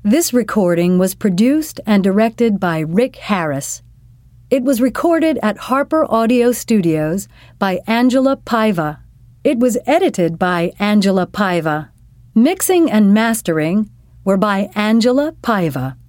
This recording was produced and directed by Rick Harris. It was recorded at Harper Audio Studios by Angela Paiva. It was edited by Angela Paiva. Mixing and mastering were by Angela Paiva.